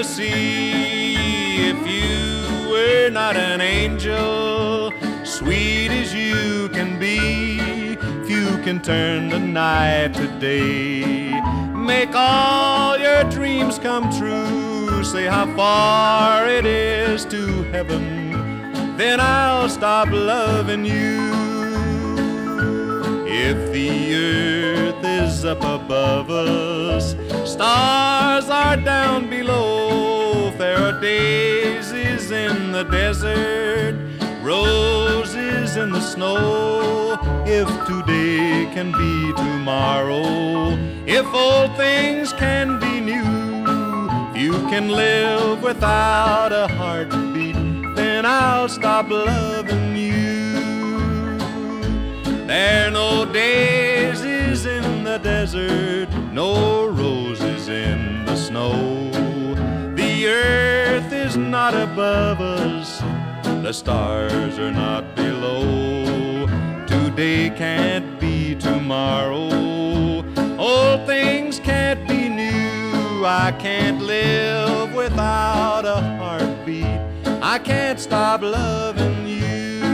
see if you were not an angel, sweet as you can be. Few can turn the night to day, make all your dreams come true. Say how far it is to heaven, then I'll stop loving you. If the earth is up above us, stars are down below, there are daisies in the desert, roses in the snow. If today can be tomorrow, if old things can be new, if you can live without a heartbeat, then I'll stop loving you. There are no daisies in the desert, no roses in the snow. The earth is not above us, the stars are not below. Today can't be tomorrow, old things can't be new. I can't live without a heartbeat, I can't stop loving you.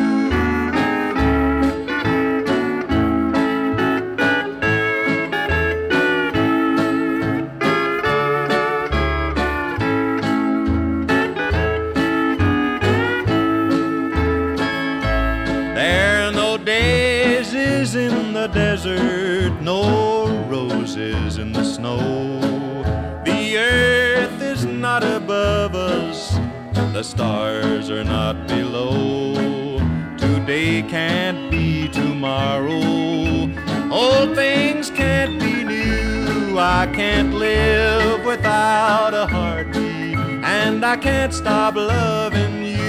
There are no daisies in the desert, no roses in the snow. The earth is not above us, the stars are not below. Today can't be tomorrow, old things can't be new. I can't live without a heartbeat, and I can't stop loving you.